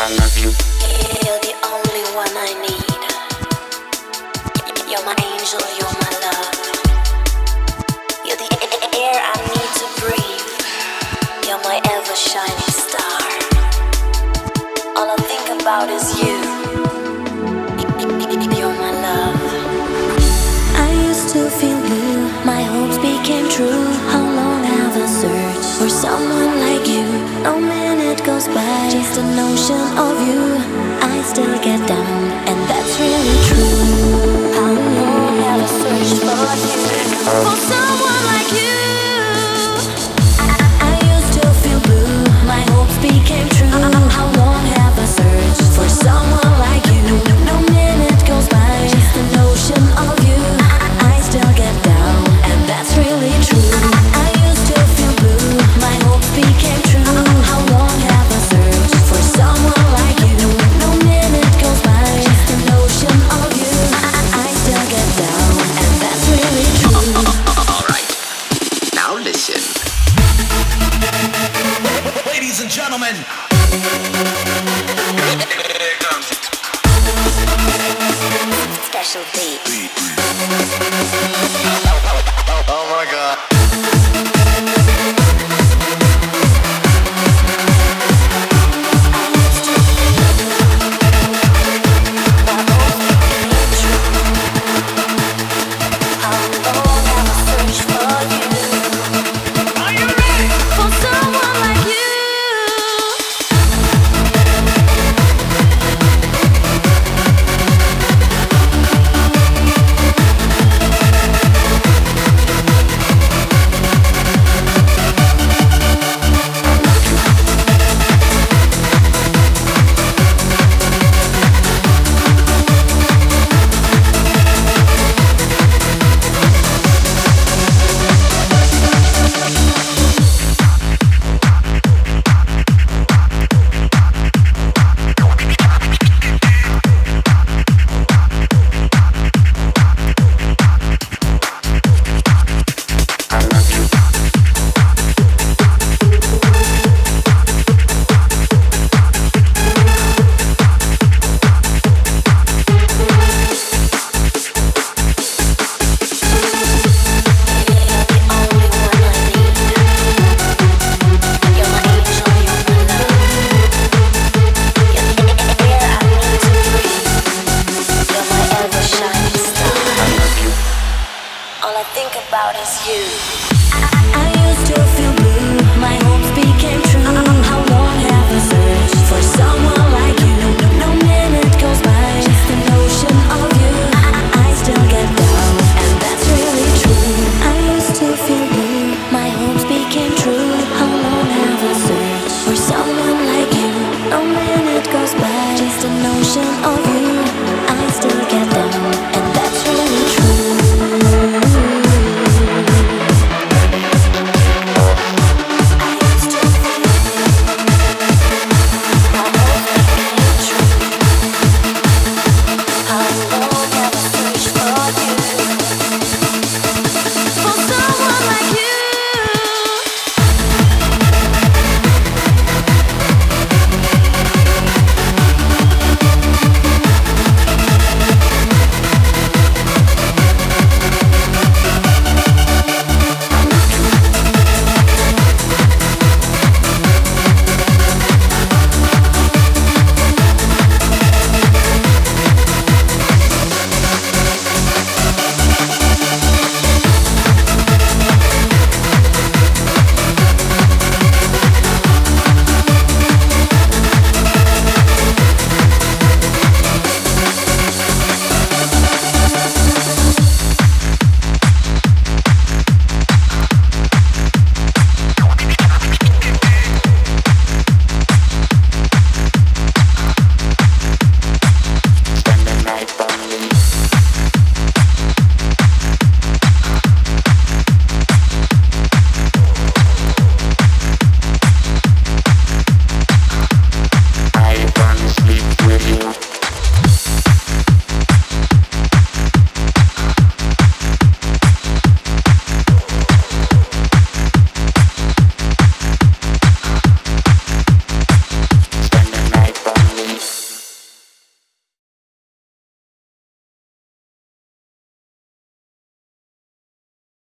You're the only one I need. You're my angel, you're my love. You're the air I need to breathe. You're my ever shining star. All I think about is you. You're my love. I used to feel blue, my hopes became true. How long have I searched for someone like you? No minute goes by, just a notion of you. I still get down, and that's really true. How long have I searched for you? For someone like you. I used to feel blue, my hopes became true. How long have I searched for someone like you? No minute goes by, just a notion of you. I still get down, and that's really true. I used to feel blue, my hopes became true. How long have I searched for someone like you? No minute goes by, just a notion of you. I still get down, and that's really true. Alright, now listen. Ladies and gentlemen.